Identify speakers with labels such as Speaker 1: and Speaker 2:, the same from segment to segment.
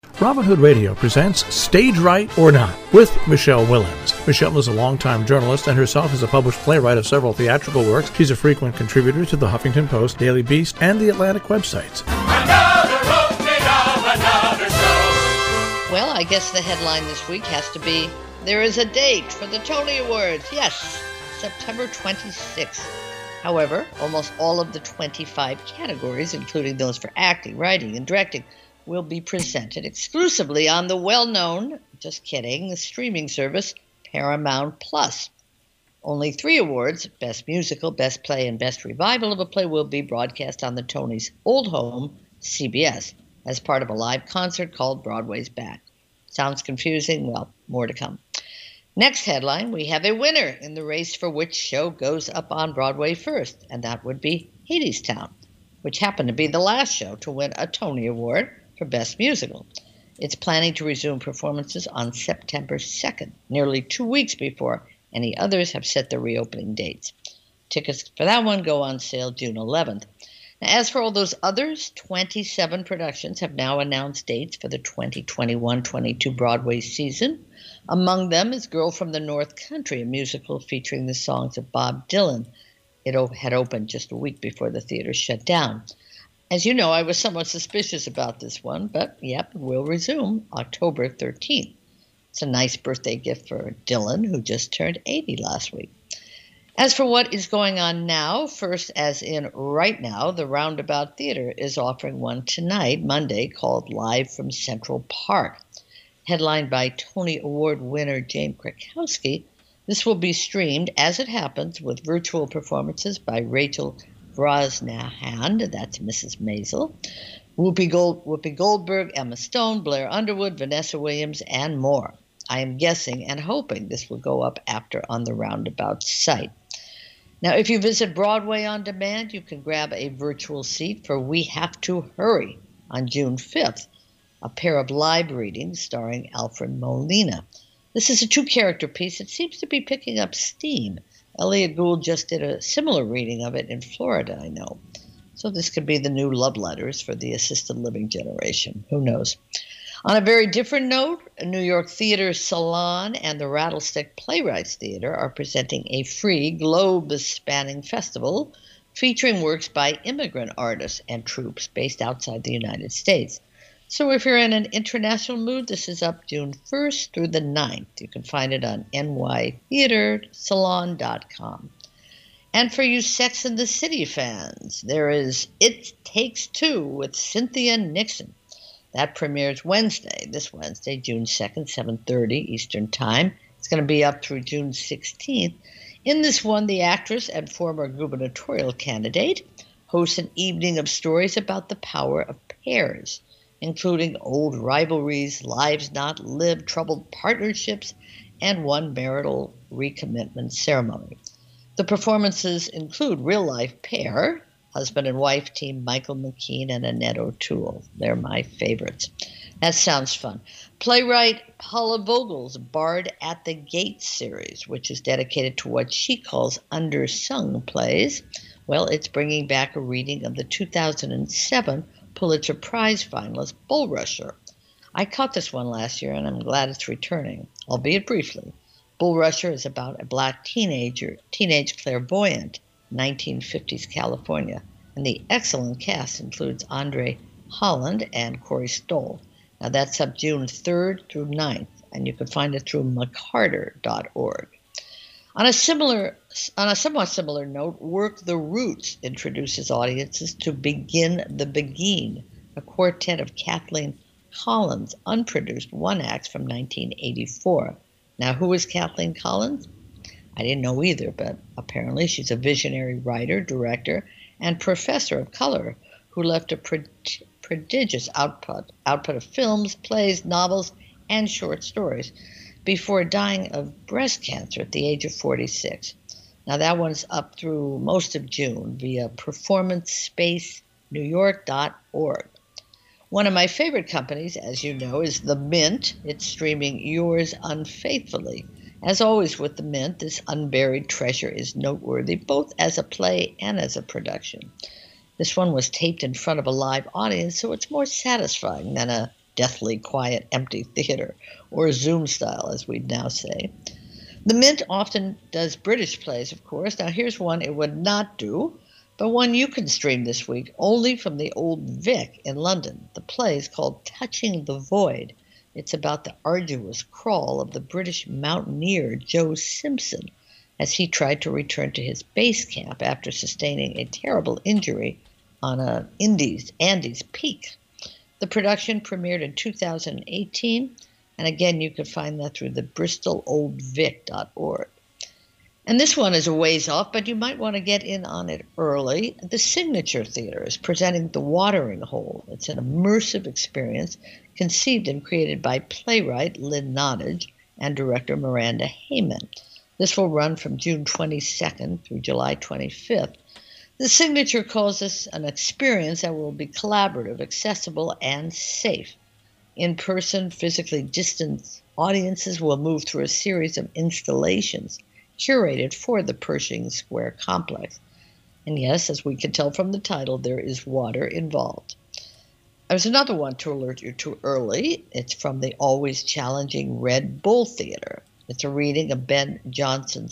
Speaker 1: Robin Hood Radio presents Stage Right or Not with Michelle Willens. Michelle is a longtime journalist and herself is a published playwright of several theatrical works. She's a frequent contributor to the Huffington Post, Daily Beast, and the Atlantic websites.
Speaker 2: Another opening of another show.
Speaker 3: Well, I guess the headline this week has to be, there is a date for the Tony Awards. Yes, September 26th. However, almost all of the 25 categories, including those for acting, writing, and directing, will be presented exclusively on the well-known, just kidding, the streaming service Paramount Plus. Only 3 awards, Best Musical, Best Play, and Best Revival of a Play, will be broadcast on the Tonys' old home, CBS, as part of a live concert called Broadway's Back. Sounds confusing? Well, more to come. Next headline, we have a winner in the race for which show goes up on Broadway first, and that would be Hadestown, which happened to be the last show to win a Tony Award for Best Musical. It's planning to resume performances on September 2nd, nearly 2 weeks before any others have set their reopening dates. Tickets for that one go on sale June 11th. Now, as for all those others, 27 productions have now announced dates for the 2021-22 Broadway season. Among them is Girl from the North Country, a musical featuring the songs of Bob Dylan. It had opened just a week before the theater shut down. As you know, I was somewhat suspicious about this one, but yep, it will resume October 13th. It's a nice birthday gift for Dylan, who just turned 80 last week. As for what is going on now, first as in right now, the Roundabout Theater is offering one tonight, Monday, called Live from Central Park. Headlined by Tony Award winner James Krakowski, this will be streamed, as it happens, with virtual performances by Rachel Brosnahan, that's Mrs. Maisel, Whoopi Goldberg, Emma Stone, Blair Underwood, Vanessa Williams, and more. I am guessing and hoping this will go up after on the Roundabout site. Now, if you visit Broadway on Demand, you can grab a virtual seat for We Have to Hurry on June 5th, a pair of live readings starring Alfred Molina. This is a 2-character piece that seems to be picking up steam. Elliot Gould just did a similar reading of it in Florida, I know. So this could be the new love letters for the assisted living generation. Who knows? On a very different note, New York Theater Salon and the Rattlestick Playwrights Theater are presenting a free globe-spanning festival featuring works by immigrant artists and troupes based outside the United States. So if you're in an international mood, this is up June 1st through the 9th. You can find it on nytheatersalon.com. And for you Sex and the City fans, there is It Takes Two with Cynthia Nixon. That premieres this Wednesday, June 2nd, 7:30 Eastern Time. It's going to be up through June 16th. In this one, the actress and former gubernatorial candidate hosts an evening of stories about the power of pairs, including old rivalries, lives not lived, troubled partnerships, and one marital recommitment ceremony. The performances include real-life pair, husband and wife team Michael McKean and Annette O'Toole. They're my favorites. That sounds fun. Playwright Paula Vogel's Bard at the Gate series, which is dedicated to what she calls undersung plays, well, it's bringing back a reading of the 2007 Pulitzer Prize finalist Bull Rusher. I caught this one last year, and I'm glad it's returning, albeit briefly. Bull Rusher is about a black teenage clairvoyant, 1950s California, and the excellent cast includes Andre Holland and Corey Stoll. Now that's up June 3rd through 9th, and you can find it through mccarter.org. On a somewhat similar note, Work the Roots introduces audiences to Begin the Beguine, a quartet of Kathleen Collins' unproduced one-acts from 1984. Now, who is Kathleen Collins? I didn't know either, but apparently she's a visionary writer, director, and professor of color who left a prodigious output of films, plays, novels, and short stories before dying of breast cancer at the age of 46. Now, that one's up through most of June via performancespacenewyork.org. One of my favorite companies, as you know, is The Mint. It's streaming Yours Unfaithfully. As always with The Mint, this unburied treasure is noteworthy, both as a play and as a production. This one was taped in front of a live audience, so it's more satisfying than a deathly quiet, empty theater, or Zoom style, as we'd now say. The Mint often does British plays, of course. Now, here's one it would not do, but one you can stream this week only from the Old Vic in London. The play is called Touching the Void. It's about the arduous crawl of the British mountaineer Joe Simpson as he tried to return to his base camp after sustaining a terrible injury on an Andes peak. The production premiered in 2018, and again, you can find that through the bristololdvic.org. And this one is a ways off, but you might want to get in on it early. The Signature Theater is presenting The Watering Hole. It's an immersive experience conceived and created by playwright Lynn Nottage and director Miranda Heyman. This will run from June 22nd through July 25th. The Signature calls this an experience that will be collaborative, accessible, and safe. In-person, physically distant audiences will move through a series of installations curated for the Pershing Square complex. And yes, as we can tell from the title, there is water involved. There's another one to alert you to early. It's from the always challenging Red Bull Theater. It's a reading of Ben Jonson's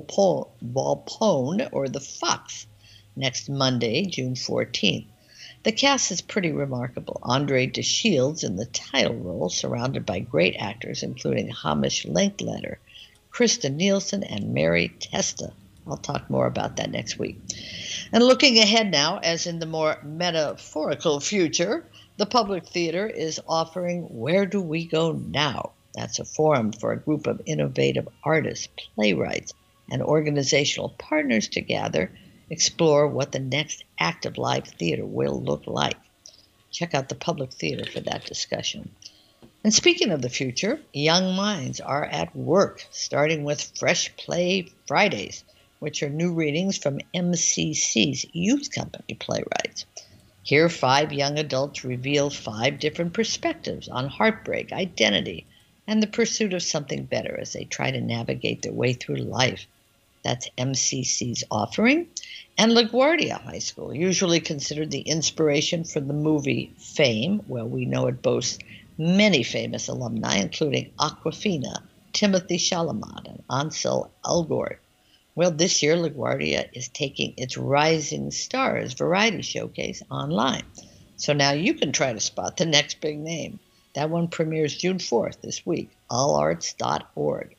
Speaker 3: Volpone, or The Fox, next Monday, June 14th. The cast is pretty remarkable. Andre de Shields in the title role, surrounded by great actors, including Hamish Linklater, Krista Nielsen, and Mary Testa. I'll talk more about that next week. And looking ahead now, as in the more metaphorical future, the Public Theater is offering Where Do We Go Now? That's a forum for a group of innovative artists, playwrights, and organizational partners to gather, explore what the next act of live theater will look like. Check out the Public Theater for that discussion. And speaking of the future, young minds are at work, starting with Fresh Play Fridays, which are new readings from MCC's Youth Company playwrights. Here, 5 young adults reveal 5 different perspectives on heartbreak, identity, and the pursuit of something better as they try to navigate their way through life. That's MCC's offering. And LaGuardia High School, usually considered the inspiration for the movie Fame, well, we know it boasts many famous alumni, including Awkwafina, Timothy Chalamet, and Ansel Elgort. Well, this year, LaGuardia is taking its Rising Stars variety showcase online. So now you can try to spot the next big name. That one premieres June 4th this week, allarts.org,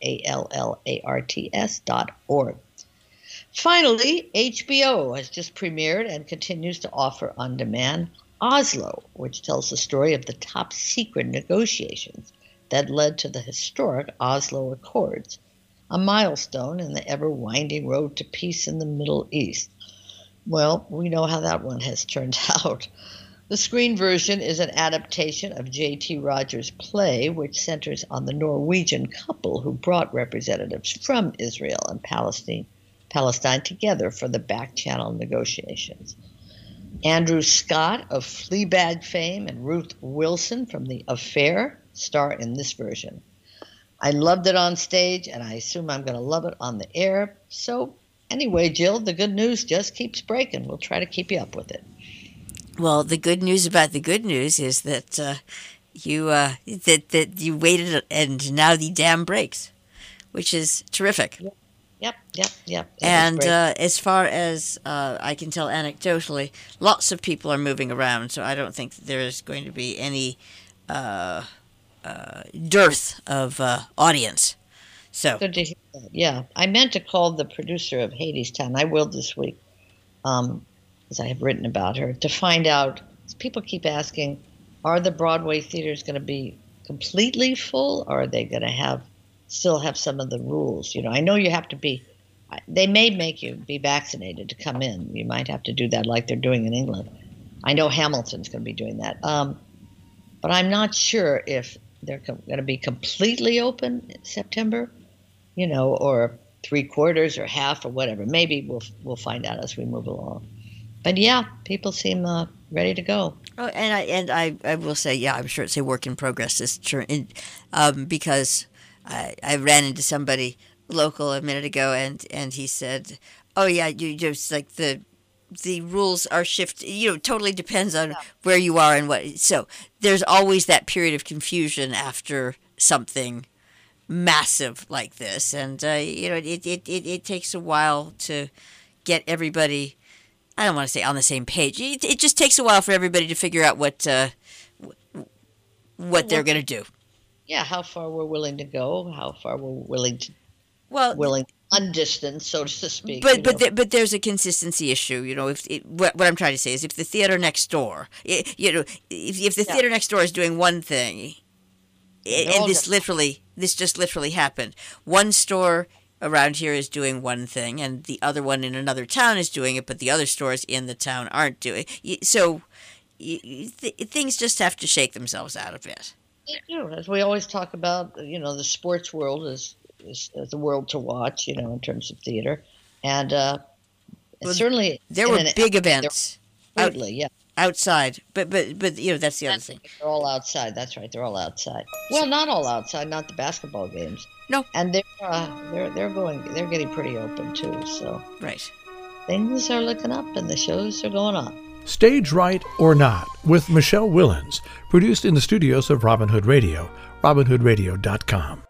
Speaker 3: ALLARTS.org. Finally, HBO has just premiered and continues to offer on demand Oslo, which tells the story of the top secret negotiations that led to the historic Oslo Accords, a milestone in the ever-winding road to peace in the Middle East. Well, we know how that one has turned out. The screen version is an adaptation of J.T. Rogers' play, which centers on the Norwegian couple who brought representatives from Israel and Palestine together for the back-channel negotiations. Andrew Scott of Fleabag fame and Ruth Wilson from The Affair star in this version. I loved it on stage, and I assume I'm going to love it on the air. So anyway, Jill, the good news just keeps breaking. We'll try to keep you up with it.
Speaker 4: Well, the good news about the good news is that you waited, and now the dam breaks, which is terrific.
Speaker 3: Yep.
Speaker 4: And as far as I can tell anecdotally, lots of people are moving around, so I don't think that there is going to be any dearth of audience. So
Speaker 3: good to hear that. Yeah, I meant to call the producer of Hadestown. I will this week, as I have written about her, to find out. People keep asking, are the Broadway theaters going to be completely full, or are they going to still have some of the rules? You know, I know you have to be. They may make you be vaccinated to come in. You might have to do that like they're doing in England. I know Hamilton's going to be doing that. But I'm not sure if they're going to be completely open in September, or 3/4 or half or whatever. Maybe we'll find out as we move along. But yeah, people seem ready to go.
Speaker 4: Oh, and I will say, yeah, I'm sure it's a work in progress. Because I ran into somebody local a minute ago, and he said, "Oh yeah, you just like the the rules are shifted. Totally depends on where you are and what. So there's always that period of confusion after something massive like this, and it takes a while to get everybody. I don't want to say on the same page. It just takes a while for everybody to figure out what they're going to do.
Speaker 3: Yeah, how far we're willing to go, how far we're willing to undistance, so to speak.
Speaker 4: But there's a consistency issue. What I'm trying to say is, if the theater next door, if the theater next door is doing one thing, and this just literally happened. One store around here is doing one thing, and the other one in another town is doing it, but the other stores in the town aren't doing it. So things just have to shake themselves out a bit.
Speaker 3: They do. As we always talk about, the sports world is the world to watch, in terms of theater. And certainly
Speaker 4: there were big events.
Speaker 3: Absolutely,
Speaker 4: outside, but that's the other thing.
Speaker 3: They're all outside. That's right. They're all outside. Well, not all outside. Not the basketball games.
Speaker 4: No.
Speaker 3: And they're getting pretty open too. So
Speaker 4: right.
Speaker 3: Things are looking up, and the shows are going on.
Speaker 1: Stage Right or Not with Michelle Willens, produced in the studios of Robin Hood Radio, robinhoodradio.com.